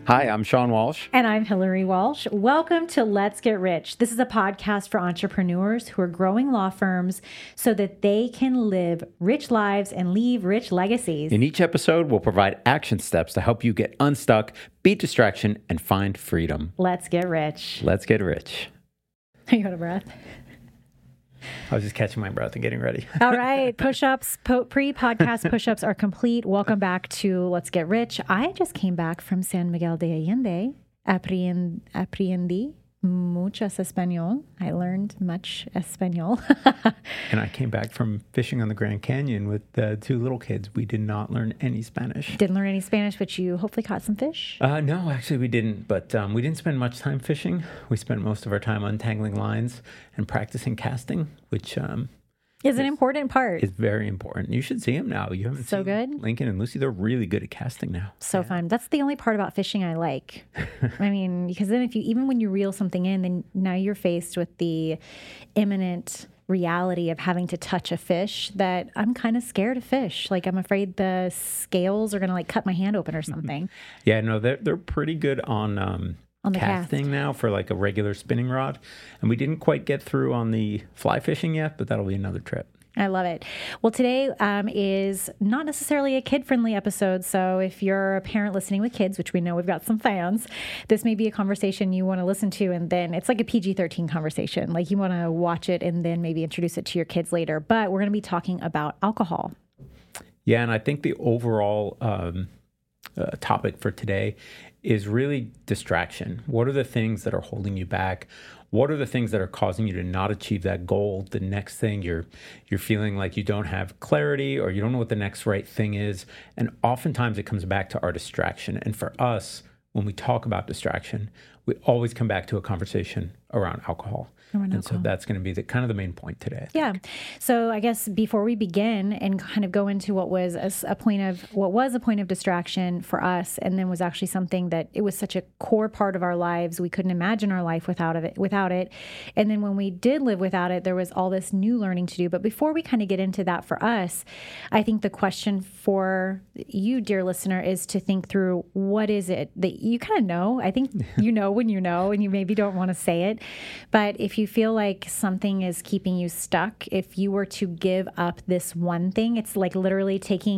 Hi, I'm Sean Walsh. And I'm Hillary Walsh. Welcome to Let's Get Rich. This is a podcast for entrepreneurs who are growing law firms so that they can live rich lives and leave rich legacies. In each episode, we'll provide action steps to help you get unstuck, beat distraction, and find freedom. Let's get rich. Let's get rich. Are you out of breath? I was just catching my breath and getting ready. All right. Push-ups, pre-podcast push-ups are complete. Welcome back to Let's Get Rich. I just came back from San Miguel de Allende. Aprendí muchas español. I learned much español. And I came back from fishing on the Grand Canyon with two little kids. We did not learn any Spanish. Didn't learn any Spanish, but you hopefully caught some fish? No, actually we didn't. But we didn't spend much time fishing. We spent most of our time untangling lines and practicing casting, which is an important part. It's very important. You should see them now. You haven't seen good. Lincoln and Lucy. They're really good at casting now. So fun. That's the only part about fishing I like. I mean, because then even when you reel something in, then now you're faced with the imminent reality of having to touch a fish that I'm kind of scared of fish. Like I'm afraid the scales are going to cut my hand open or something. Yeah, no, they're pretty good on the casting now for like a regular spinning rod. And we didn't quite get through on the fly fishing yet, but that'll be another trip. I love it. Well, today is not necessarily a kid-friendly episode, so if you're a parent listening with kids, which we know we've got some fans, this may be a conversation you want to listen to, and then it's like a PG-13 conversation. Like you want to watch it and then maybe introduce it to your kids later. But we're going to be talking about alcohol. Yeah, and I think the overall topic for today is really distraction. What are the things that are holding you back? What are the things that are causing you to not achieve that goal? The next thing you're feeling like you don't have clarity or you don't know what the next right thing is. And oftentimes it comes back to our distraction. And for us, when we talk about distraction, we always come back to a conversation around alcohol. So that's going to be the main point today. Yeah. So I guess before we begin and kind of go into what was a point of distraction for us, and then was actually something that it was such a core part of our lives, we couldn't imagine our life without it. And then when we did live without it, there was all this new learning to do. But before we kind of get into that for us, I think the question for you, dear listener, is to think through what is it that you kind of know. I think you know when you know, and you maybe don't want to say it. But if you feel like something is keeping you stuck, if you were to give up this one thing, it's like literally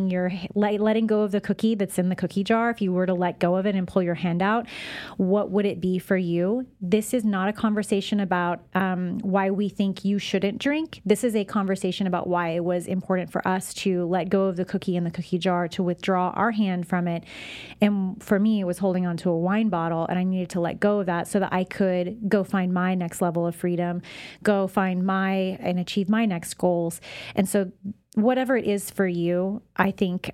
letting go of the cookie that's in the cookie jar. If you were to let go of it and pull your hand out, what would it be for you? This is not a conversation about why we think you shouldn't drink. This is a conversation about why it was important for us to let go of the cookie in the cookie jar, to withdraw our hand from it. And for me, it was holding on to a wine bottle, and I needed to let go of that so that I could go find my next level of freedom, go find and achieve my next goals. And so whatever it is for you, I think,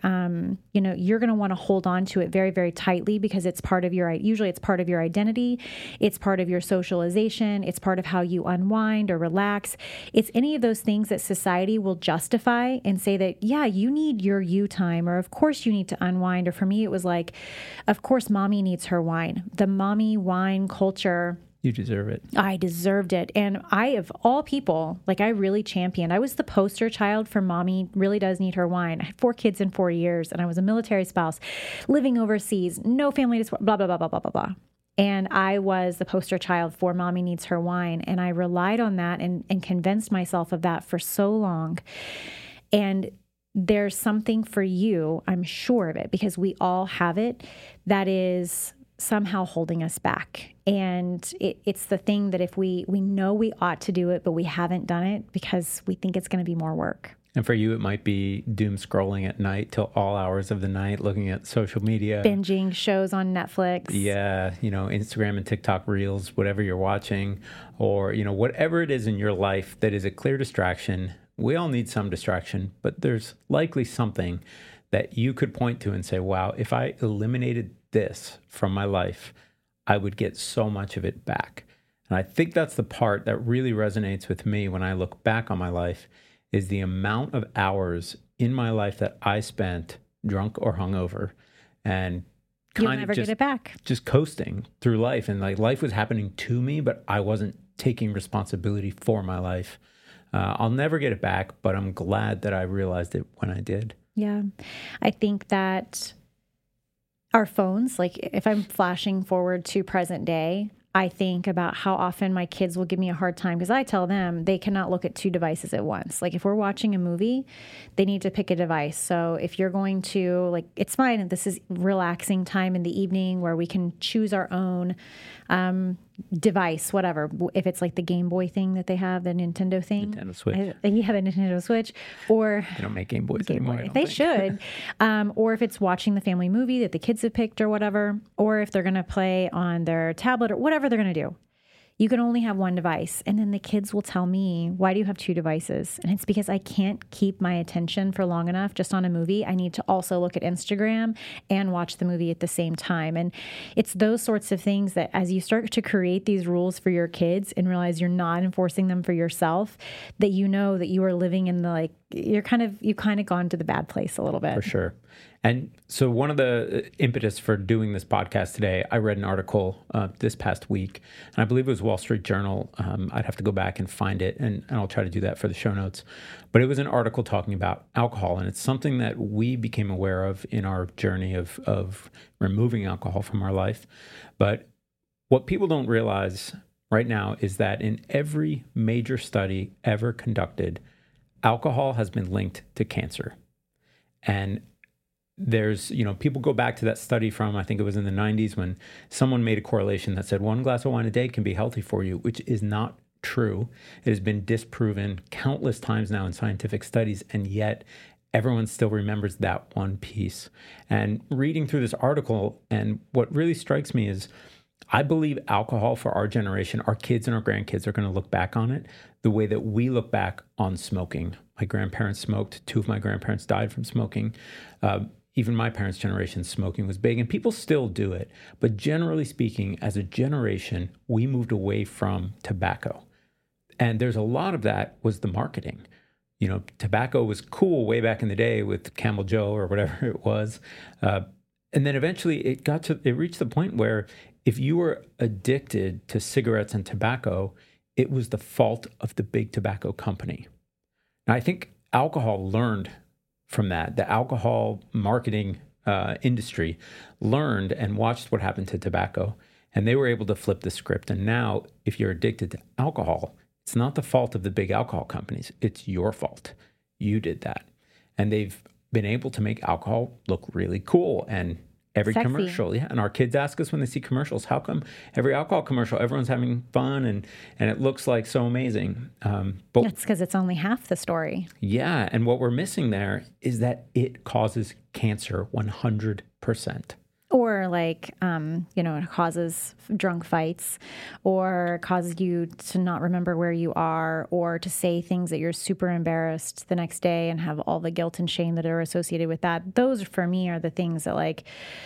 you're going to want to hold on to it very, very tightly because it's usually it's part of your identity. It's part of your socialization. It's part of how you unwind or relax. It's any of those things that society will justify and say that, yeah, you need your you time, or of course you need to unwind. Or for me, it was like, of course, mommy needs her wine. The mommy wine culture. You deserve it. I deserved it. And I, of all people, I really championed. I was the poster child for mommy really does need her wine. I had 4 kids in 4 years, and I was a military spouse living overseas, no family to support, blah, blah, blah, blah, blah, blah, blah. And I was the poster child for mommy needs her wine. And I relied on that and convinced myself of that for so long. And there's something for you, I'm sure of it, because we all have it, that is somehow holding us back. And it's the thing that if we know we ought to do it, but we haven't done it because we think it's going to be more work. And for you, it might be doom scrolling at night till all hours of the night, looking at social media. Binging shows on Netflix. Yeah, Instagram and TikTok reels, whatever you're watching, or, whatever it is in your life that is a clear distraction. We all need some distraction, but there's likely something that you could point to and say, wow, if I eliminated this from my life, I would get so much of it back. And I think that's the part that really resonates with me when I look back on my life, is the amount of hours in my life that I spent drunk or hungover and You'll never get it back. Just coasting through life. And life was happening to me, but I wasn't taking responsibility for my life. I'll never get it back, but I'm glad that I realized it when I did. Yeah. I think that our phones, like if I'm flashing forward to present day, I think about how often my kids will give me a hard time because I tell them they cannot look at two devices at once. Like if we're watching a movie, they need to pick a device. So if you're going to, like, it's fine. This is relaxing time in the evening where we can choose our own device, whatever. If it's like the Game Boy thing that they have, the Nintendo thing. Nintendo Switch. You have a Nintendo Switch. Or they don't make Game Boys anymore. I don't they think. should. Or if it's watching the family movie that the kids have picked or whatever. Or if they're going to play on their tablet or whatever they're going to do. You can only have one device. And then the kids will tell me, why do you have two devices? And it's because I can't keep my attention for long enough just on a movie. I need to also look at Instagram and watch the movie at the same time. And it's those sorts of things that as you start to create these rules for your kids and realize you're not enforcing them for yourself, that you know that you are living in the, like, you've kind of gone to the bad place a little bit. For sure. And so one of the impetus for doing this podcast today, I read an article this past week, and I believe it was Wall Street Journal. I'd have to go back and find it, and I'll try to do that for the show notes. But it was an article talking about alcohol, and it's something that we became aware of in our journey of removing alcohol from our life. But what people don't realize right now is that in every major study ever conducted, alcohol has been linked to cancer. And there's, people go back to that study from, I think it was in the 90s, when someone made a correlation that said 1 glass of wine a day can be healthy for you, which is not true. It has been disproven countless times now in scientific studies, and yet everyone still remembers that one piece. And reading through this article, and what really strikes me is, I believe alcohol for our generation, our kids and our grandkids are going to look back on it the way that we look back on smoking. My grandparents smoked. 2 of my grandparents died from smoking. Even my parents' generation, smoking was big, and people still do it. But generally speaking, as a generation, we moved away from tobacco. And there's a lot of that was the marketing. Tobacco was cool way back in the day with Camel Joe or whatever it was. And then eventually it reached the point where if you were addicted to cigarettes and tobacco, it was the fault of the big tobacco company. Now, I think alcohol learned from that. The alcohol marketing industry learned and watched what happened to tobacco, and they were able to flip the script. And now, if you're addicted to alcohol, it's not the fault of the big alcohol companies. It's your fault. You did that. And they've been able to make alcohol look really cool. And every Sexy. commercial, and our kids ask us when they see commercials, how come every alcohol commercial, everyone's having fun and it looks like so amazing? But That's because it's only half the story. yeah, and what we're missing there is that it causes cancer 100%. Or like, it causes drunk fights, or causes you to not remember where you are, or to say things that you're super embarrassed the next day and have all the guilt and shame that are associated with that. Those, for me, are the things that,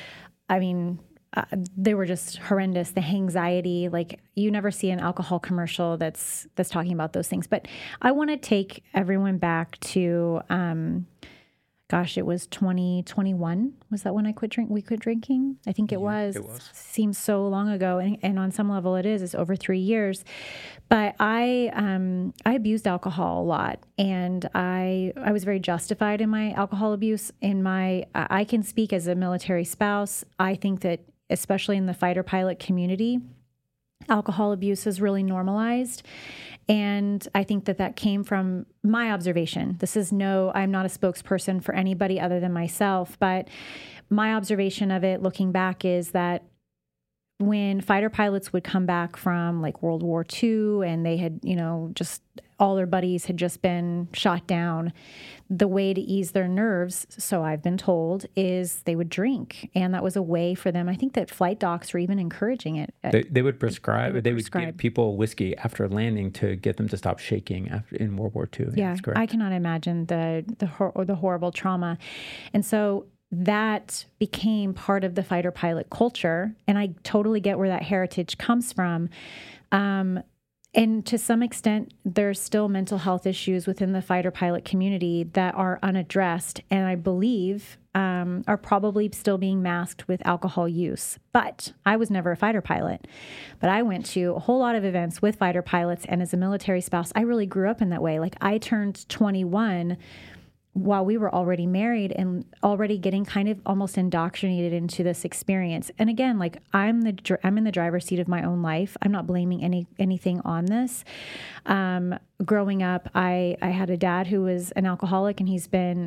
they were just horrendous. The anxiety, you never see an alcohol commercial that's talking about those things. But I want to take everyone back to, it was 2021. Was that when we quit drinking? I think it was. It was. Seems so long ago. And on some level it is. It's over 3 years. But I abused alcohol a lot. And I was very justified in my alcohol abuse. I can speak as a military spouse. I think that, especially in the fighter pilot community, alcohol abuse is really normalized. And I think that came from my observation. I'm not a spokesperson for anybody other than myself, but my observation of it looking back is that when fighter pilots would come back from World War II and they had, just all their buddies had just been shot down, the way to ease their nerves, so I've been told, is they would drink. And that was a way for them. I think that flight docs were even encouraging it. They would prescribe. They would give people whiskey after landing to get them to stop shaking in World War II. Yeah, I cannot imagine the horrible trauma. And so that became part of the fighter pilot culture. And I totally get where that heritage comes from. And to some extent, there's still mental health issues within the fighter pilot community that are unaddressed, and I believe are probably still being masked with alcohol use. But I was never a fighter pilot. But I went to a whole lot of events with fighter pilots, and as a military spouse, I really grew up in that way. I turned 21 while we were already married and already getting kind of almost indoctrinated into this experience. And again, like I'm in the driver's seat of my own life. I'm not blaming anything on this. Growing up, I had a dad who was an alcoholic, and he's been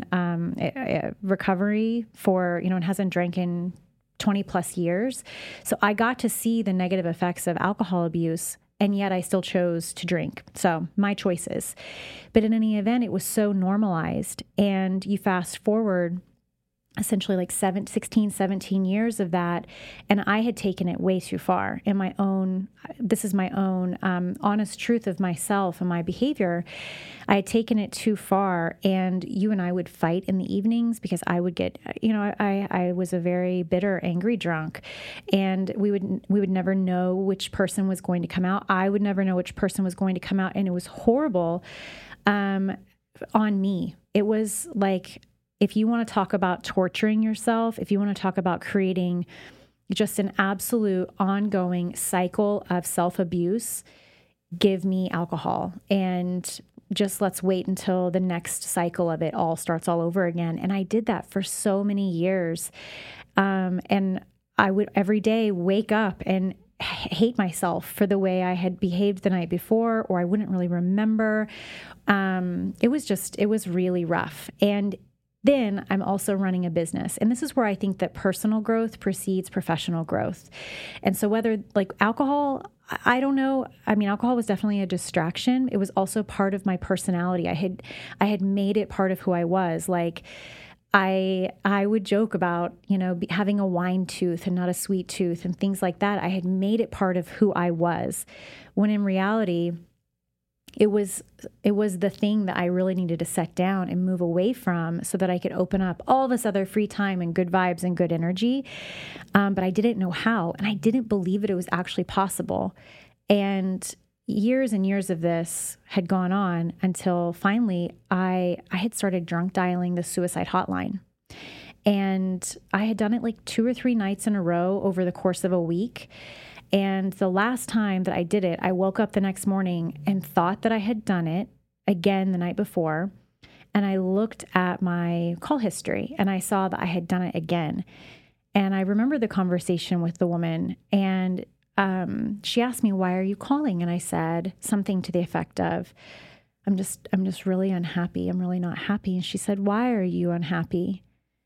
recovery for, and hasn't drank in 20 plus years. So I got to see the negative effects of alcohol abuse, and yet I still chose to drink. So my choices. But in any event, it was so normalized. And you fast forward essentially like 16, 17 years of that. And I had taken it way too far in my own, this is my own honest truth of myself and my behavior. I had taken it too far, and you and I would fight in the evenings because I would get, I was a very bitter, angry drunk, and we would never know which person was going to come out. I would never know which person was going to come out. And it was horrible on me. It was like, if you want to talk about torturing yourself, if you want to talk about creating just an absolute ongoing cycle of self-abuse, give me alcohol, and just let's wait until the next cycle of it all starts all over again. And I did that for so many years. And I would every day wake up and hate myself for the way I had behaved the night before, or I wouldn't really remember. It was really rough. And then I'm also running a business. And this is where I think that personal growth precedes professional growth. And so whether like alcohol, I don't know. I mean, alcohol was definitely a distraction. It was also part of my personality. I had made it part of who I was. Like I would joke about, having a wine tooth and not a sweet tooth and things like that. I had made it part of who I was, when in reality, it was the thing that I really needed to set down and move away from so that I could open up all this other free time and good vibes and good energy. But I didn't know how, and I didn't believe that it was actually possible. And years and years of this had gone on until finally I had started drunk dialing the suicide hotline. And I had done it like 2 or 3 nights in a row over the course of a week. And the last time that I did it, I woke up the next morning and thought that I had done it again the night before. And I looked at my call history and I saw that I had done it again. And I remember the conversation with the woman, and she asked me, "Why are you calling?" And I said something to the effect of, I'm just really unhappy. I'm really not happy." And she said, "Why are you unhappy?"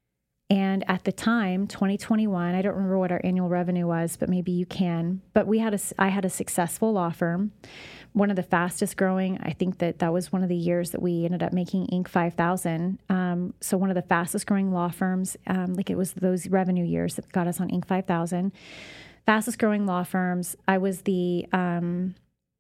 And at the time, 2021, I don't remember what our annual revenue was, but maybe you can. But I had a successful law firm, one of the fastest growing. I think that was one of the years that we ended up making Inc. 5000. So one of the fastest growing law firms, like it was those revenue years that got us on Inc. 5000. Fastest growing law firms. I was the kind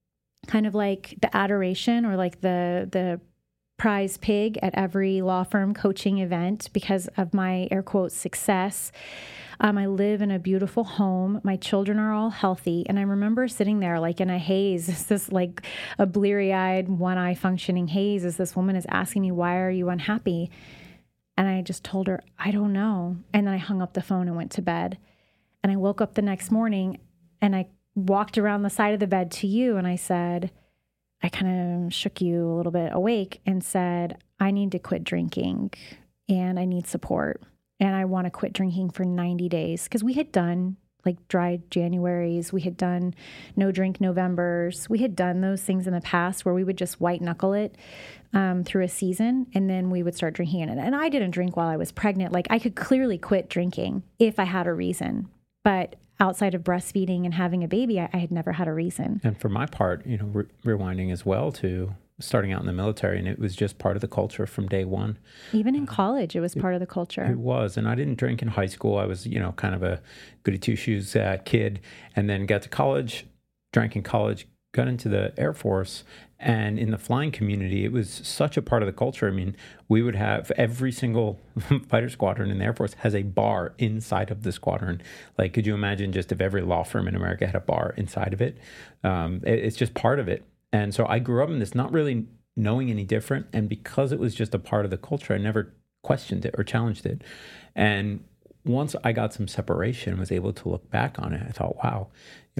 of like the adoration, or like the prize pig at every law firm coaching event because of my air quotes success. I live in a beautiful home. My children are all healthy. And I remember sitting there like in a haze, this like a bleary-eyed, one eye functioning haze, as this woman is asking me, "Why are you unhappy?" And I just told her, "I don't know." And then I hung up the phone and went to bed. And I woke up the next morning and I walked around the side of the bed to you and I said, I kind of shook you a little bit awake and said, "I need to quit drinking and I need support. And I want to quit drinking for 90 days. Because we had done like dry Januaries. We had done no drink Novembers. We had done those things in the past where we would just white knuckle it through a season. And then we would start drinking in it. And I didn't drink while I was pregnant. Like I could clearly quit drinking if I had a reason. But outside of breastfeeding and having a baby, I had never had a reason. And for my part, rewinding as well to starting out in the military, and it was just part of the culture from day one. Even in college, it was part of the culture. It was. And I didn't drink in high school. I was, kind of a goody two-shoes kid, and then got to college, drank in college, got into the Air Force. And in the flying community, it was such a part of the culture. I mean, we would have every single fighter squadron in the Air Force has a bar inside of the squadron. Like, could you imagine just if every law firm in America had a bar inside of it? It's just part of it. And so I grew up in this not really knowing any different. And because it was just a part of the culture, I never questioned it or challenged it. And once I got some separation, was able to look back on it, I thought, wow,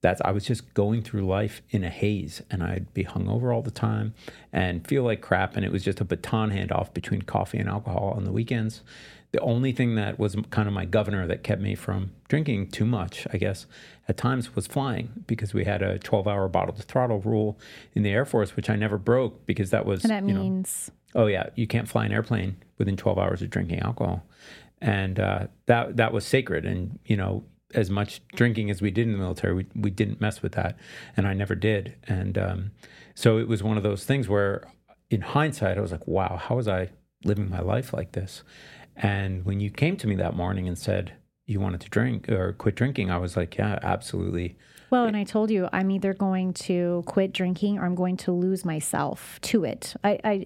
I was just going through life in a haze, and I'd be hungover all the time and feel like crap. And it was just a baton handoff between coffee and alcohol on the weekends. The only thing that was kind of my governor that kept me from drinking too much, I guess, at times was flying, because we had a 12-hour bottle to throttle rule in the Air Force, which I never broke, because that was, And that means, oh yeah, you can't fly an airplane within 12 hours of drinking alcohol. And that was sacred. And, as much drinking as we did in the military, we didn't mess with that. And I never did. And so it was one of those things where, in hindsight, I was like, wow, how was I living my life like this? And when you came to me that morning and said you wanted to drink or quit drinking, I was like, yeah, absolutely. well, and I told you, I'm either going to quit drinking or I'm going to lose myself to it.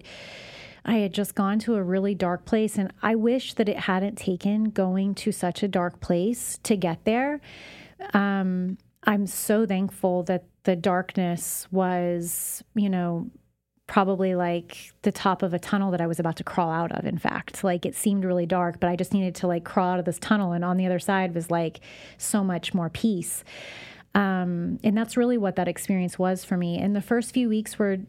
I had just gone to a really dark place, and I wish that it hadn't taken going to such a dark place to get there. I'm so thankful that the darkness was, probably like the top of a tunnel that I was about to crawl out of. In fact, like, it seemed really dark, but I just needed to like crawl out of this tunnel. And on the other side was like so much more peace. And that's really what that experience was for me. And the first few weeks were,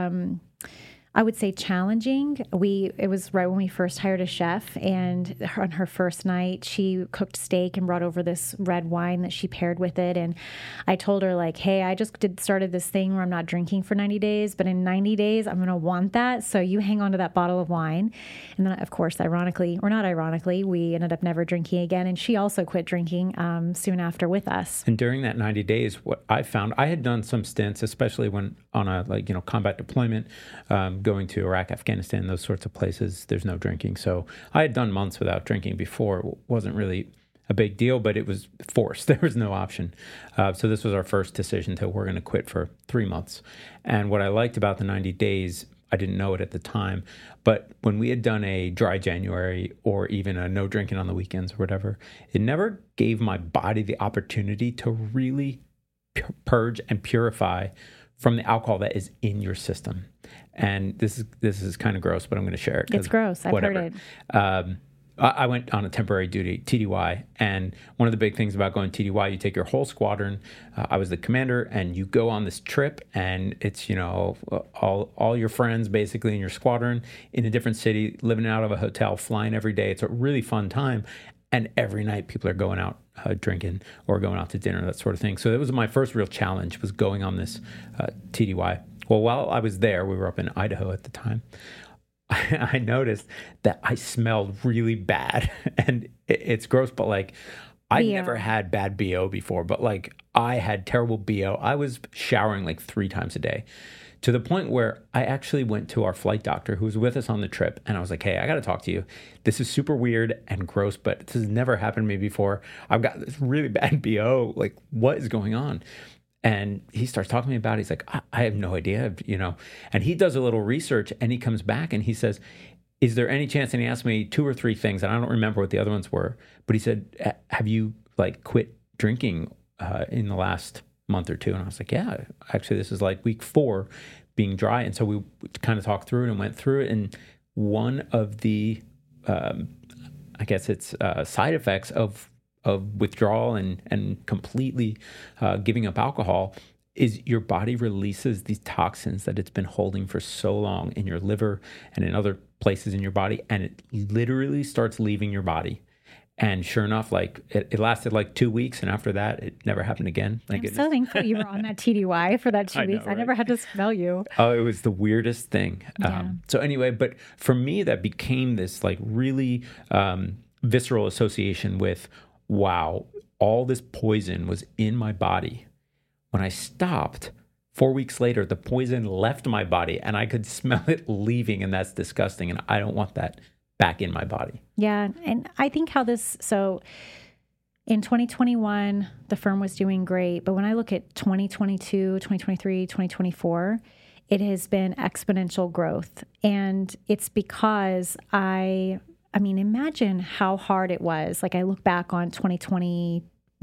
I would say, challenging. It was right when we first hired a chef, and on her first night, she cooked steak and brought over this red wine that she paired with it. And I told her, like, hey, I just started this thing where I'm not drinking for 90 days, but in 90 days, I'm going to want that. So you hang on to that bottle of wine. And then, of course, ironically, or not ironically, we ended up never drinking again. And she also quit drinking soon after with us. And during that 90 days, what I found, I had done some stints, especially when on a combat deployment, going to Iraq, Afghanistan, those sorts of places, there's no drinking. So I had done months without drinking before. It wasn't really a big deal, but it was forced. There was no option. So this was our first decision to, we're going to quit for 3 months. And what I liked about the 90 days, I didn't know it at the time, but when we had done a dry January or even a no drinking on the weekends or whatever, it never gave my body the opportunity to really purge and purify from the alcohol that is in your system. And this is kind of gross, but I'm going to share it. It's gross. I've heard it. I went on a temporary duty, TDY, and one of the big things about going TDY, you take your whole squadron. I was the commander, and you go on this trip, and it's, all your friends basically in your squadron in a different city, living out of a hotel, flying every day. It's a really fun time. And every night people are going out drinking or going out to dinner, that sort of thing. So it was my first real challenge, was going on this TDY. Well, while I was there, we were up in Idaho at the time, I noticed that I smelled really bad. And it's gross, but like, I never had bad BO before, but like, I had terrible BO. I was showering like 3 times a day, to the point where I actually went to our flight doctor who was with us on the trip. And I was like, hey, I got to talk to you. This is super weird and gross, but this has never happened to me before. I've got this really bad BO. Like, what is going on? And he starts talking to me about it. He's like, I have no idea, and he does a little research, and he comes back and he says, is there any chance? And he asked me 2 or 3 things, and I don't remember what the other ones were, but he said, have you like quit drinking in the last month or 2? And I was like, yeah, actually this is like week 4 being dry. And so we kind of talked through it and went through it. And one of the, I guess it's side effects of withdrawal and completely giving up alcohol is your body releases these toxins that it's been holding for so long in your liver and in other places in your body, and it literally starts leaving your body. And sure enough, like it lasted like 2 weeks, and after that, it never happened again. I'm so thankful you were on that TDY for that 2 weeks. Right? I never had to smell you. Oh, it was the weirdest thing. Yeah. So anyway, but for me, that became this like really visceral association with, wow, all this poison was in my body. When I stopped, 4 weeks later, the poison left my body, and I could smell it leaving, and that's disgusting. And I don't want that back in my body. Yeah. And I think so in 2021, the firm was doing great. But when I look at 2022, 2023, 2024, it has been exponential growth. And it's because I mean, imagine how hard it was. Like, I look back on 2020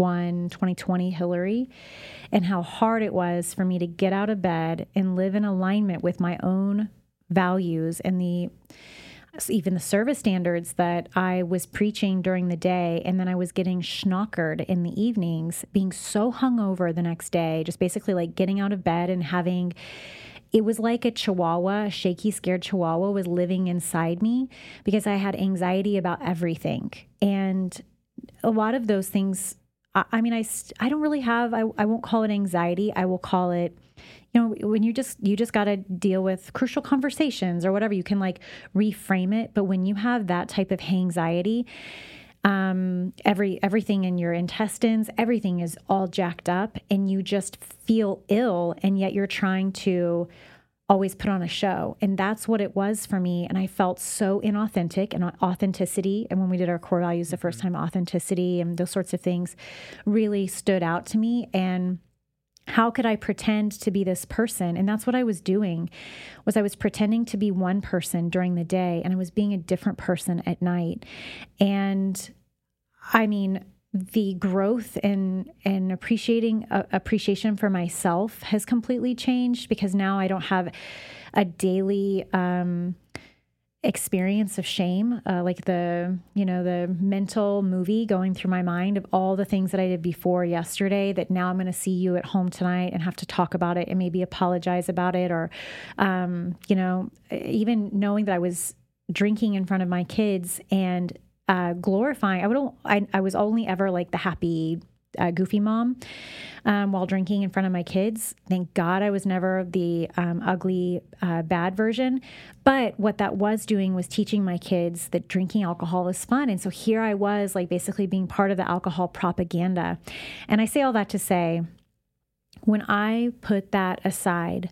Hillary, and how hard it was for me to get out of bed and live in alignment with my own values and even the service standards that I was preaching during the day, and then I was getting schnockered in the evenings, being so hungover the next day, just basically like getting out of bed and having, it was like a chihuahua, a shaky, scared chihuahua was living inside me because I had anxiety about everything. And a lot of those things, I mean, I don't really have, I won't call it anxiety. I will call it, you know, when you just got to deal with crucial conversations or whatever, you can like reframe it. But when you have that type of anxiety, everything in your intestines, everything is all jacked up and you just feel ill. And yet you're trying to always put on a show. And that's what it was for me. And I felt so inauthentic, and authenticity. And when we did our core values the first time, authenticity and those sorts of things really stood out to me. And how could I pretend to be this person? And that's what I was doing, was I was pretending to be one person during the day and I was being a different person at night. And I mean, the growth and appreciation for myself has completely changed, because now I don't have a daily experience of shame, like the mental movie going through my mind of all the things that I did before yesterday that now I'm going to see you at home tonight and have to talk about it and maybe apologize about it, or even knowing that I was drinking in front of my kids and glorifying. I was only ever like the happy, goofy mom while drinking in front of my kids. Thank God I was never the ugly, bad version. But what that was doing was teaching my kids that drinking alcohol is fun. And so here I was, like, basically being part of the alcohol propaganda. And I say all that to say, when I put that aside,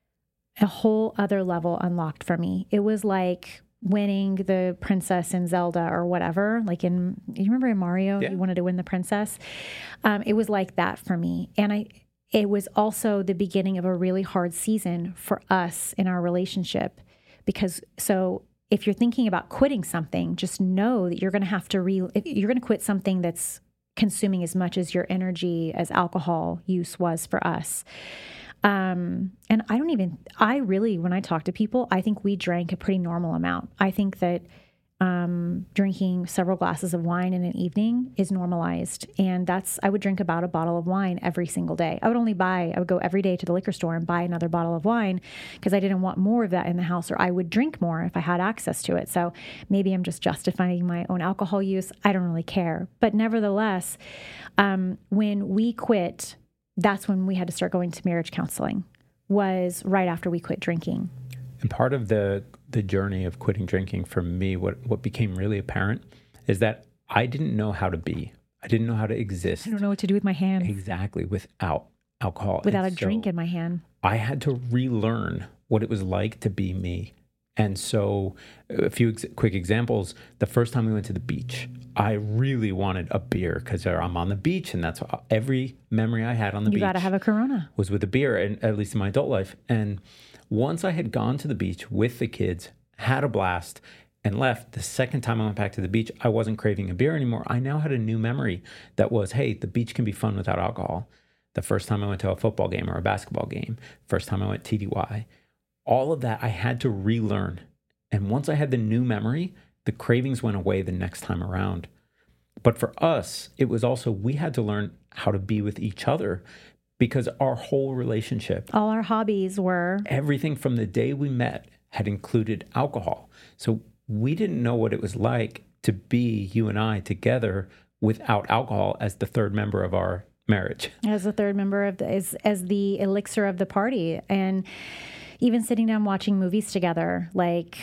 a whole other level unlocked for me. It was like winning the princess in Zelda or whatever, like you remember in Mario, You wanted to win the princess. It was like that for me. And it was also the beginning of a really hard season for us in our relationship, because if you're thinking about quitting something, just know that you're going to have to if you're going to quit something that's consuming as much as your energy as alcohol use was for us. And I really, when I talk to people, I think we drank a pretty normal amount. I think that drinking several glasses of wine in an evening is normalized. And I would drink about a bottle of wine every single day. I would go every day to the liquor store and buy another bottle of wine because I didn't want more of that in the house, or I would drink more if I had access to it. So maybe I'm just justifying my own alcohol use. I don't really care. But nevertheless, when we quit, that's when we had to start going to marriage counseling, was right after we quit drinking. And part of the journey of quitting drinking for me, what became really apparent is that I didn't know how to be. I didn't know how to exist. I don't know what to do with my hands. Exactly, without alcohol. Without a drink in my hand. I had to relearn what it was like to be me. And so a few quick examples. The first time we went to the beach, I really wanted a beer because I'm on the beach, and that's every memory I had on the beach. You got to have a Corona. Was with a beer, and at least in my adult life. And once I had gone to the beach with the kids, had a blast, and left, the second time I went back to the beach, I wasn't craving a beer anymore. I now had a new memory that was, hey, the beach can be fun without alcohol. The first time I went to a football game or a basketball game, first time I went TDY, all of that I had to relearn. And once I had the new memory, the cravings went away the next time around. But for us, it was also, we had to learn how to be with each other, because our whole relationship, all our hobbies were, everything from the day we met had included alcohol. So we didn't know what it was like to be, you and I, together without alcohol as the third member of our marriage. As the third member of as the elixir of the party. And even sitting down watching movies together, like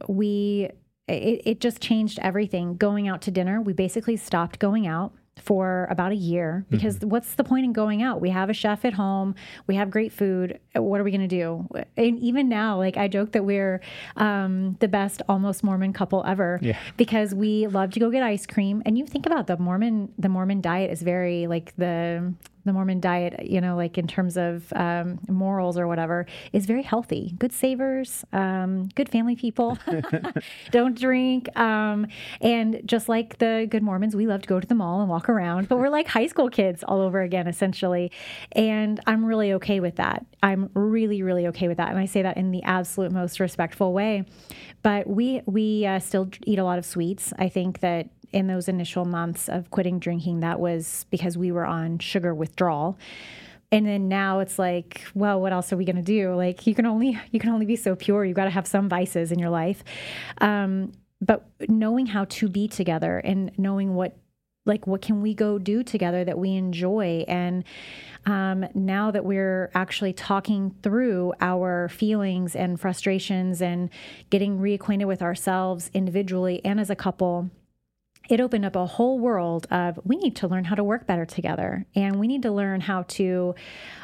it just changed everything. Going out to dinner, we basically stopped going out for about a year, because what's the point in going out? We have a chef at home. We have great food. What are we going to do? And even now, like, I joke that we're the best almost Mormon couple ever, because we love to go get ice cream. And you think about the Mormon diet is very like the the Mormon diet, like in terms of morals or whatever, is very healthy. Good savers, good family people, don't drink. And just like the good Mormons, we love to go to the mall and walk around, but we're like high school kids all over again, essentially. And I'm really okay with that. I'm really, really okay with that. And I say that in the absolute most respectful way. But we still eat a lot of sweets. I think that in those initial months of quitting drinking, that was because we were on sugar withdrawal. And then now it's like, well, what else are we going to do? Like you can only be so pure. You got to have some vices in your life. But knowing how to be together and knowing what can we go do together that we enjoy? And now that we're actually talking through our feelings and frustrations and getting reacquainted with ourselves individually and as a couple, it opened up a whole world of we need to learn how to work better together, and we need to learn how to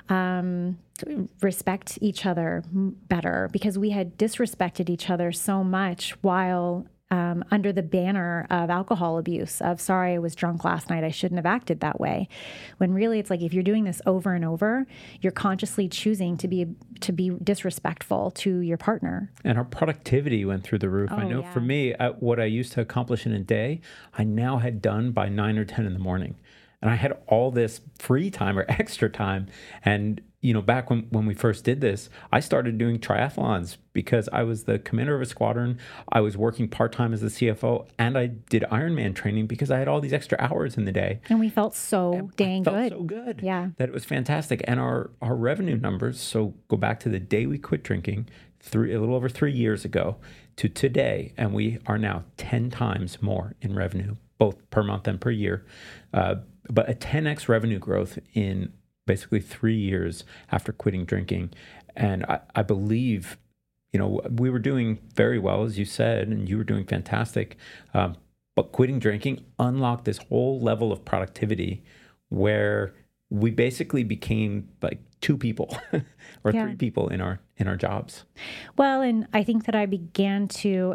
respect each other better, because we had disrespected each other so much while under the banner of alcohol abuse, of sorry, I was drunk last night, I shouldn't have acted that way. When really it's like if you're doing this over and over, you're consciously choosing to be disrespectful to your partner. And our productivity went through the roof. I know for me, what I used to accomplish in a day, I now had done by 9 or 10 in the morning. And I had all this free time or extra time. And, back when we first did this, I started doing triathlons because I was the commander of a squadron. I was working part-time as the CFO, and I did Ironman training because I had all these extra hours in the day. And we felt so dang good. So good. Yeah. That it was fantastic. And our revenue numbers, so go back to the day we quit drinking, a little over 3 years ago, to today, and we are now 10 times more in revenue, both per month and per year. But a 10x revenue growth in basically 3 years after quitting drinking. And I believe, we were doing very well, as you said, and you were doing fantastic. But quitting drinking unlocked this whole level of productivity where we basically became like 2 people or 3 people in our jobs. Well, and I think that I began to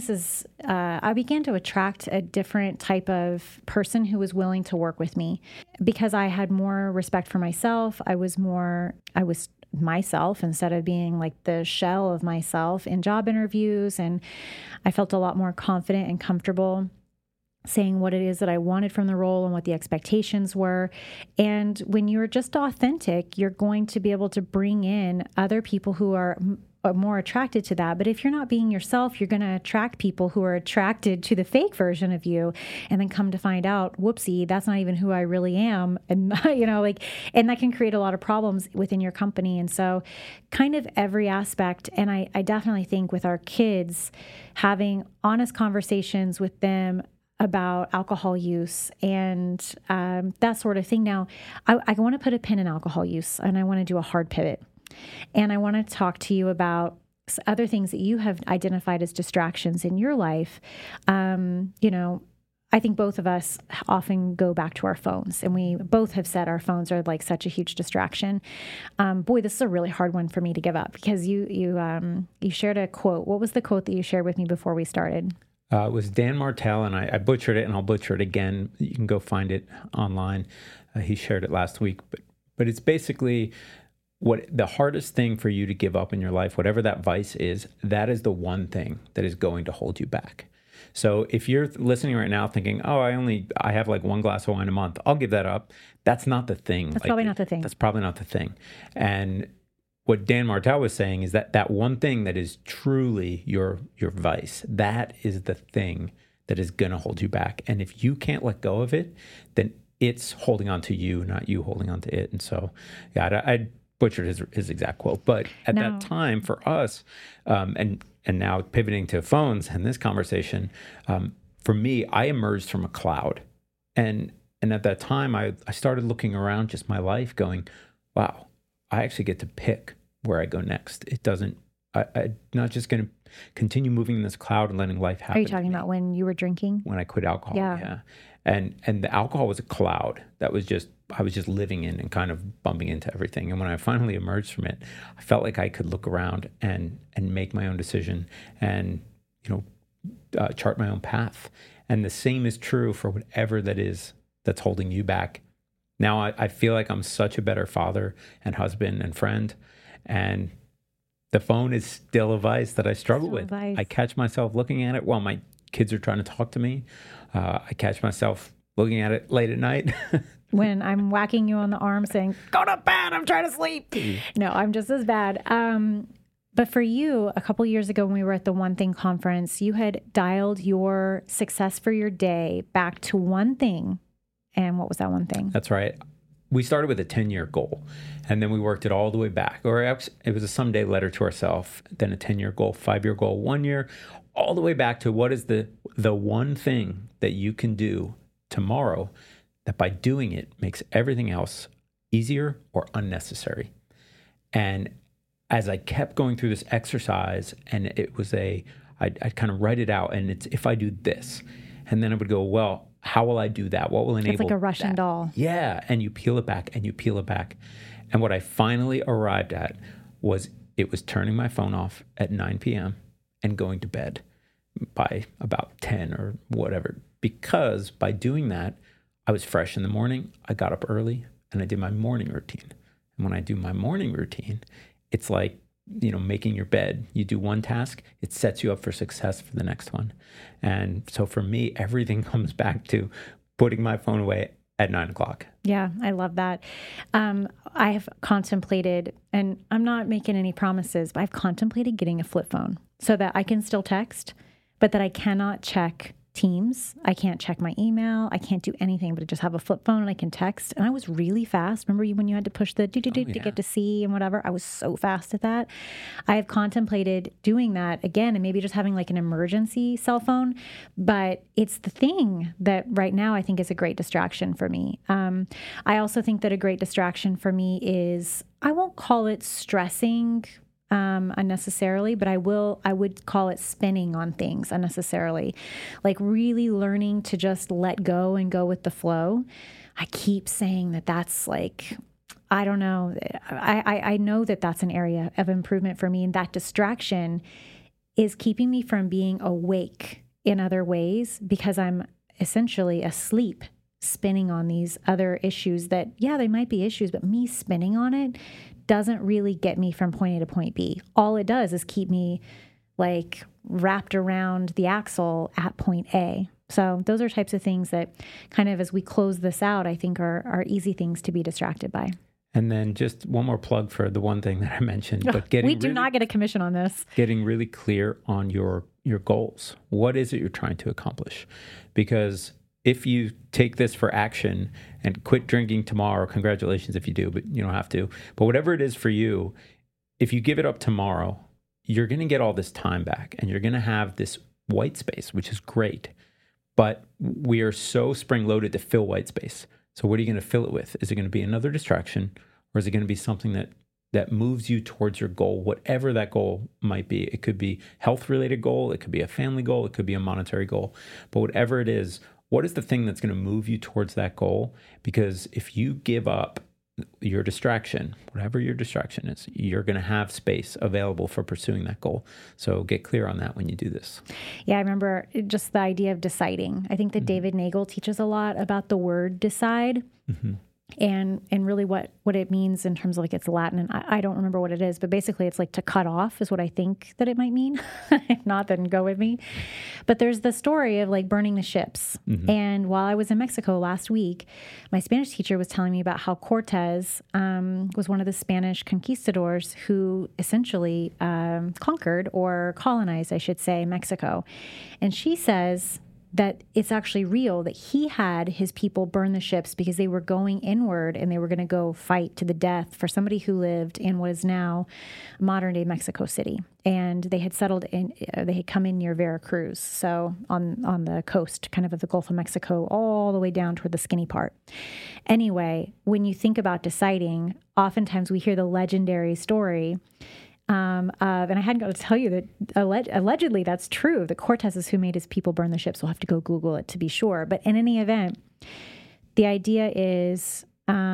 attract a different type of person who was willing to work with me because I had more respect for myself. I was myself instead of being like the shell of myself in job interviews. And I felt a lot more confident and comfortable saying what it is that I wanted from the role and what the expectations were. And when you're just authentic, you're going to be able to bring in other people who are more attracted to that. But if you're not being yourself, you're going to attract people who are attracted to the fake version of you, and then come to find out, whoopsie, that's not even who I really am. And, and that can create a lot of problems within your company. And so kind of every aspect. And I definitely think with our kids, having honest conversations with them about alcohol use and that sort of thing. Now, I want to put a pin in alcohol use, and I want to do a hard pivot. And I want to talk to you about other things that you have identified as distractions in your life. I think both of us often go back to our phones, and we both have said our phones are like such a huge distraction. Boy, this is a really hard one for me to give up because you shared a quote. What was the quote that you shared with me before we started? It was Dan Martell, and I butchered it, and I'll butcher it again. You can go find it online. He shared it last week. But it's basically what the hardest thing for you to give up in your life, whatever that vice is, that is the one thing that is going to hold you back. So if you're listening right now thinking, oh, I have like 1 glass of wine a month, I'll give that up. That's not the thing. That's probably not the thing. That's probably not the thing. And what Dan Martell was saying is that one thing that is truly your vice, that is the thing that is going to hold you back. And if you can't let go of it, then it's holding on to you, not you holding on to it. And so, I butchered his exact quote. But at that time for us, and now pivoting to phones and this conversation, for me, I emerged from a cloud. And at that time, I started looking around just my life going, wow, I actually get to pick where I go next. I'm not just going to continue moving in this cloud and letting life happen. Are you talking about when you were drinking? When I quit alcohol, yeah. And the alcohol was a cloud that I was just living in and kind of bumping into everything. And when I finally emerged from it, I felt like I could look around and make my own decision and, chart my own path. And the same is true for whatever that is that's holding you back Now I feel like I'm such a better father and husband and friend. And the phone is still a vice that I struggle with. I catch myself looking at it while my kids are trying to talk to me. I catch myself looking at it late at night. When I'm whacking you on the arm saying, go to bed, I'm trying to sleep. No, I'm just as bad. But for you, a couple years ago when we were at the One Thing conference, you had dialed your success for your day back to one thing. And what was that one thing? That's right. We started with a 10-year goal, and then we worked it all the way back. Or it was a someday letter to ourselves, then a 10-year goal, 5-year goal, 1 year, all the way back to what is the one thing that you can do tomorrow that by doing it makes everything else easier or unnecessary. And as I kept going through this exercise, and it was I'd kind of write it out, and it's if I do this, and then I would go, well, how will I do that? What will enable It's like a Russian that? doll. Yeah. And you peel it back and you peel it back. And what I finally arrived at was it was turning my phone off at 9 p.m. and going to bed by about 10 or whatever. Because by doing that, I was fresh in the morning. I got up early and I did my morning routine. And when I do my morning routine, it's like, making your bed. You do one task, it sets you up for success for the next one. And so for me, everything comes back to putting my phone away at 9 o'clock. Yeah, I love that. I have contemplated, and I'm not making any promises, but I've contemplated getting a flip phone so that I can still text, but that I cannot check Teams. I can't check my email. I can't do anything but just have a flip phone and I can text. And I was really fast. Remember when you had to push the to get to see and whatever? I was so fast at that. I have contemplated doing that again and maybe just having like an emergency cell phone. But it's the thing that right now I think is a great distraction for me. I also think that a great distraction for me is, I won't call it stressing unnecessarily, but I would call it spinning on things unnecessarily, like really learning to just let go and go with the flow. I keep saying that that's like, I don't know. I know that that's an area of improvement for me. And that distraction is keeping me from being awake in other ways because I'm essentially asleep, spinning on these other issues that, yeah, they might be issues, but me spinning on it doesn't really get me from point A to point B. All it does is keep me like wrapped around the axle at point A. So those are types of things that kind of as we close this out, I think are easy things to be distracted by. And then just one more plug for the one thing that I mentioned, but we do not get a commission on this. Getting really clear on your goals. What is it you're trying to accomplish? Because if you take this for action and quit drinking tomorrow, congratulations if you do, but you don't have to. But whatever it is for you, if you give it up tomorrow, you're going to get all this time back and you're going to have this white space, which is great. But we are so spring loaded to fill white space. So what are you going to fill it with? Is it going to be another distraction, or is it going to be something that moves you towards your goal, whatever that goal might be? It could be health-related goal. It could be a family goal. It could be a monetary goal. But whatever it is, what is the thing that's going to move you towards that goal? Because if you give up your distraction, whatever your distraction is, you're going to have space available for pursuing that goal. So get clear on that when you do this. Yeah, I remember just the idea of deciding. I think that David Nagel teaches a lot about the word decide. Mm-hmm. And really what it means in terms of like it's Latin, and I don't remember what it is, but basically it's like to cut off is what I think that it might mean. If not, then go with me. But there's the story of like burning the ships. Mm-hmm. And while I was in Mexico last week, my Spanish teacher was telling me about how Cortez was one of the Spanish conquistadors who essentially conquered or colonized, I should say, Mexico. And she says that it's actually real that he had his people burn the ships because they were going inward and they were going to go fight to the death for somebody who lived in what is now modern day Mexico City. And they had settled in, they had come in near Veracruz. So on the coast, kind of the Gulf of Mexico, all the way down toward the skinny part. Anyway, when you think about deciding, oftentimes we hear the legendary story and I hadn't got to tell you that allegedly that's true. The Cortez is who made his people burn the ships. We'll have to go Google it to be sure. But in any event, the idea is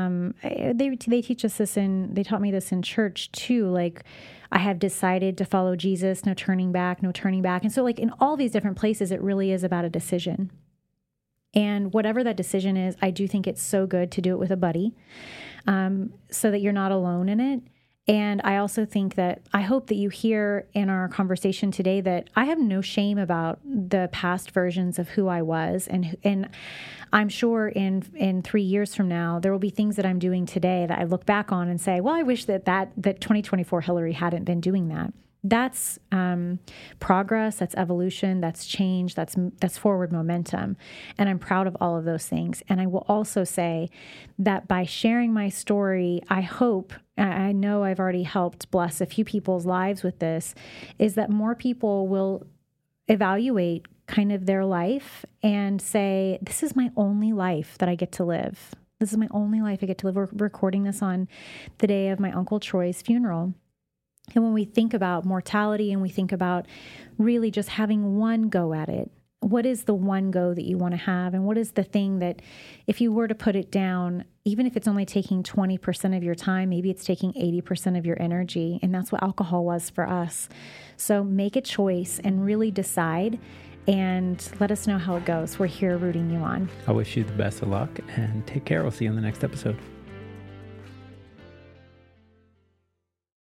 they teach us this they taught me this in church too. Like, I have decided to follow Jesus, no turning back, no turning back. And so like in all these different places, it really is about a decision. And whatever that decision is, I do think it's so good to do it with a buddy, so that you're not alone in it. And I also think that I hope that you hear in our conversation today that I have no shame about the past versions of who I was. And I'm sure in 3 years from now, there will be things that I'm doing today that I look back on and say, well, I wish that 2024 Hillary hadn't been doing that. That's progress, that's evolution, that's change, that's forward momentum. And I'm proud of all of those things. And I will also say that by sharing my story, I know I've already helped bless a few people's lives with this, is that more people will evaluate kind of their life and say, this is my only life that I get to live. This is my only life I get to live. We're recording this on the day of my Uncle Troy's funeral. And when we think about mortality and we think about really just having one go at it, what is the one go that you want to have? And what is the thing that if you were to put it down, even if it's only taking 20% of your time, maybe it's taking 80% of your energy. And that's what alcohol was for us. So make a choice and really decide and let us know how it goes. We're here rooting you on. I wish you the best of luck and take care. We'll see you in the next episode.